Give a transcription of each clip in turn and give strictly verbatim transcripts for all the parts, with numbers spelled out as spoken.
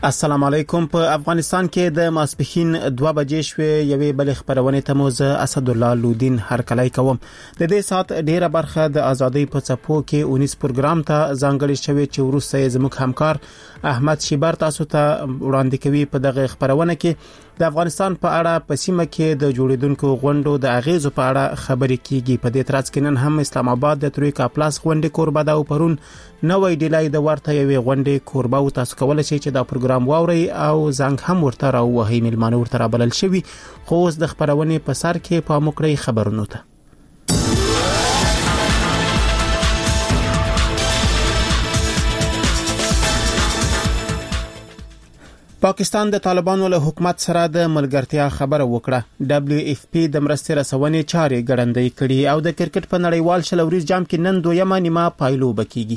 السلام علیکم. په افغانستان کې د ماسپښین دوه بجې شوې یوې بل خبرونه ته موزه اسد الله لودین هرکلی کوم. د دې سات ډیره برخه د ازادۍ په څپو کې اونیس پروګرام ته ځانګړی شوی چې وروسته زموږ همکار احمد شیبر تاسو ته وړاندې کوي. په دغه خبرونه کې د افغانستان په اړه په سیمه کې د جوړیدونکو غونډو د اغیزو په اړه خبرې کیږي. په دې ترڅ کې نن هم اسلام آباد د ترویکا پلاس غونډې کوربه ده او پرون نوې ډیلای د ورته یوې غونډې کوربه او تاسو کولای شئ چې دا پروګرام واوري او زنګ هم ورته راوهي. ملمانو ورته بلل شوی خو اوس د خبرونې په سر کې په موکړی خبرونه ته پاکستان د طالبانو له حکومت سره د ملګرتیا خبره وکړه. دبليو اف پی د مرستې رسونې چارې ګړندۍ کړي او د کرکټ په نړیوال شلوريز جام کې نن دویمه نیمه پایلو بکیږي.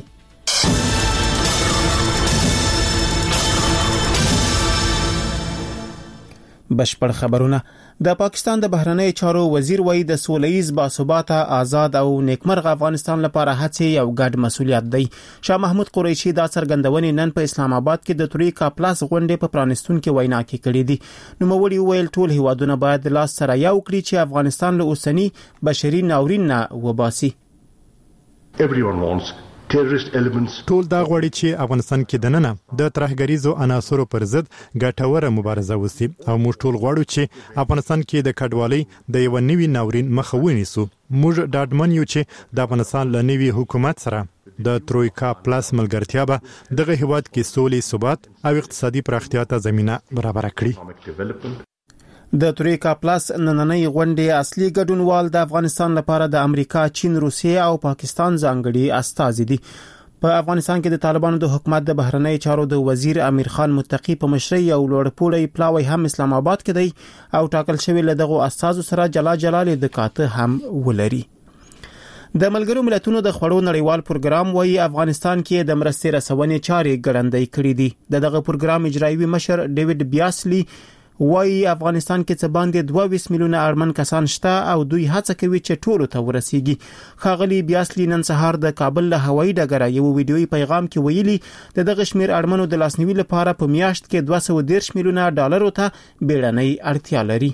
بشپړ خبرونه. د پاکستان د بهرنی چارو وزیر وایي د سولهییز باثباته آزاد او نیکمرغه افغانستان لپاره هڅې یو ګډ مسولیت دی. شاه محمود قریشي دا څرګندونې نن په اسلام آباد کې د ترویکا پلاس غونډې په پرانستون کې وینا کې کړې دي. نو موري ویل ټول هیوادونه باید لاس سره یو کړي چې افغانستان له اوسنی بشري ناورین نه وباسي. Everyone wants terrorist elements. ټول دا غواړي چې افغانستان کې دننه د ترهګریزو عناصرو پر ضد ګټوره مبارزه وشي او موږ ټول غواړو چې افغانستان کې د کډوالۍ د یو نوي ناورین مخه ونیسو. موږ ډاډمن یو چې د افغانستان له نوي حکومت سره د ترویکا پلاس ملګرتیا به دغه هیواد کې سولې، ثبات او اقتصادي پراختیا ته زمينه برابر کړي. د ترویکا پلاس نننۍ غونډې اصلي ګډونوال د افغانستان لپاره د امریکا، چین، روسیه او پاکستان ځانګړي استازي دي. په افغانستان کې د طالبانو د حکومت د بهرنی چارو د وزیر امیر خان متقی په مشرۍ یو لوړپوړی پلاوی هم اسلام آباد کې دی او ټاکل شوی له دغه استازو سره جلا جلاله د کاته هم ولري. د ملګرو ملتونو د خړو نړیوال پروګرام وایي افغانستان کې د مرستې رسونې چارې ګړندۍ کړې دي. دغه پروګرام اجرایوي مشر ډیوډ بیاسلی وایي افغانستان کې څه باندې دوه ویشت میلیونه اړمن کسان شته او دوی هڅه کوي چې ټول ته ورسیږي. خاغلی بیاسلی نن سهار د کابل له هوایي ډګره یو ویډیويي پیغام کې ویلي د دغه شمیر اړمنو د لاسنیوي لپاره په میاشت کې دوه سوه دېرش میلیونه ډالر ته بیړنۍ اړتیا لري.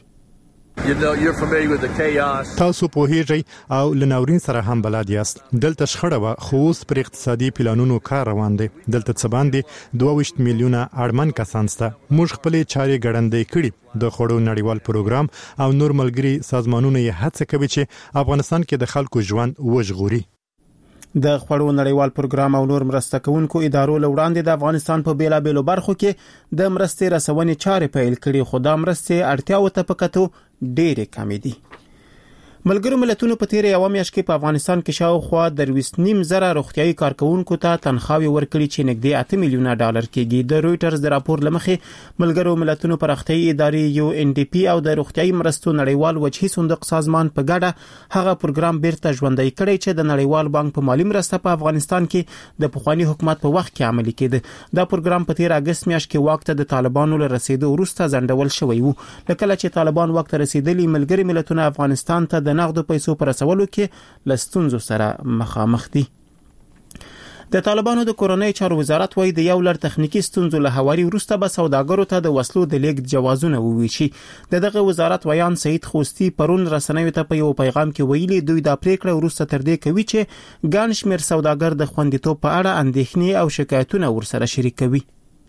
تاسو په هیڅ او لناورین سره هم بلد یاست. دلته شخړه و خو اوس پر اقتصادي پلانونو کار روان دي. دلته څه باندې دوه ویشت میلیونه اړمن کسان سته. موږ خپل چارې ګړندۍ کړي. د خړو نړیوال پروګرام او نور ملګري سازمانونه یې هڅه کوي چې افغانستان کې د خلکو ژوند وژغوري. د خړو نړیوال پروګرام او نور مرسته کوونکو ادارو لوړاندې د افغانستان په بیلابېلو برخو کې د مرستې رسونې چارې پیل کړي خو دا مرستې اړتیاو ته پکتو ډېرې کمې دي. ملګرو ملتونو په تیر یو میاشت کې په افغانستان کې شاوخوا درویست نیم زره روغتيایي کارکونکو ته تنخواوي ورکړي چې نږدې اته میلیونه ډالر کېږي. د رويټرز د راپور لمخې ملګرو ملتونو پراختیایي ادارې یو ان ډي پی او د روغتيایي مرستو نړیوال وجهي صندوق سازمان په ګډه هغه پروګرام بیرته ژوندۍ کړی چې د نړیوال بانک په مالی مرسته په افغانستان کې د پخوانی حکومت په وخت کې عملي کېده. دا پروګرام په تیر اگست میاشت کې وخت د طالبانو له رسیدو وروسته ځنډول شوی وو. لکه چې طالبان وخت رسیدلی ملګری ملتونه افغانستان ته د نقدو پیسو پر رسولو کې لستونزو سره مخامخ دي. د طالبانو د کورنۍ چارو وزارت وایي د یو لړ تخنیکی ستونزو له هواري وروسته به سوداګرو ته د وسلو د لیږد جوازونه وویشي. د دغه وزارت ویان سید خوستی پرون رسنیو ته په یو پیغام کې ویلي دوی د پریکړه وروسته تر دې کوي چې ګڼ شمېر سوداګر د خوندیتوب په اړه اندېښنې او شکایتونه ورسره شریکوي.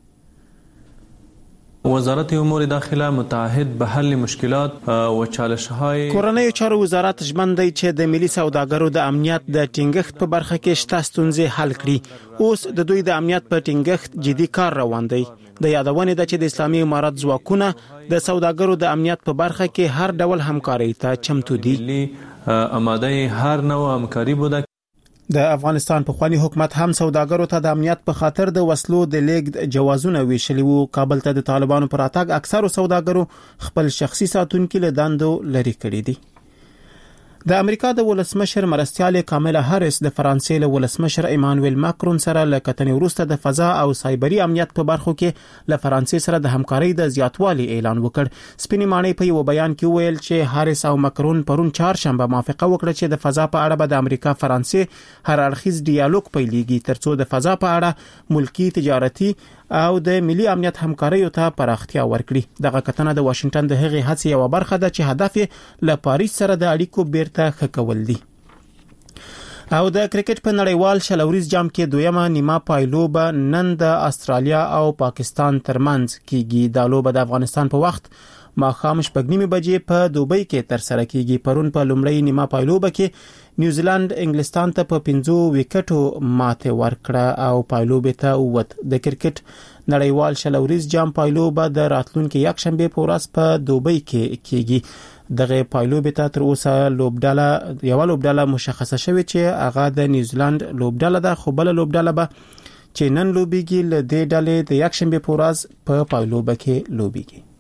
وزارت امور داخله متعهد به حل مشکلات و چالش‌های کورنۍ چارو وزارت ژمن دی چې د ملي سوداګرو د امنیت د ټینګښت په برخه کې شته ستونزې حل کړي. اوس د دوی د امنیت په ټینګښت جدي کار روان دی. د یادونې ده چې د اسلامي امارت ځواکونه د سوداګرو د امنیت په برخه کې هر ډول همکاري ته چمتو دي. آماده هر نوع همکاری بوده. د افغانستان په خواني حکومت هم سوداګرو ته د امنیت په خاطر د وسلو د لیږد جوازونه ویشلي وو. کابل ته د طالبانو پر اتاګ اکثرو سوداګرو خپل شخصي ساتونکو له دندو لري کړی دي. د امریکا د ولسمشر مرستیال کاملا هاریس د فرانسې له ولسمشر ایمانوئل ماکرون سره له کتنې وروسته د فضا او سایبري امنیت په برخو کې له فرانسې سره د همکارۍ د زیاتوالي اعلان وکړ. سپینې ماڼۍ په یو بیان کې ویل چې هاریس او ماکرون پرون چهارشنبه موافقه وکړه چې د فضا په اړه به د امریکا فرانسې هر اړخیز ډیالوګ پیلېږي ترڅو د فضا په اړه ملکی تجارتي او د ملي امنیت همکاریو ته پراختیا ورکړي. دغه کتنه د واشنگټن د هغې هڅې یو برخه ده چې هدف یې له پاریس سره د اړیکو بیرته ښه کول دي. او د کرکټ په نړیوال شلوريز جام کې دویمه نیمه پایلوبه نن د استرالیا او پاکستان ترمنځ کیږي. د لوبه د افغانستان په وخت ماښام شپږ نیمې بجې په دوبۍ کې تر سره کیږي. پرون په لومړی نیمه پایلوبه کې نیوزیلند انګلستان ته په پنځو وکټو ماته ورکړه او پایلوبه ته ووت. د کرکټ نړیوال شلوريز جام پایلوبه د راتلونکي یک شنبه په ورځ په دوبۍ کې کیږي. دغه پایلوبه ته تر اوسه لوبډاله یو لوبډاله مشخصه شوې چې هغه د نیوزیلند لوبډاله ده، خو بل لوبډاله به چې نن لوبيږي له دې ډلې د یک شنبه په ورځ په پایلوبه کې لوبيږي.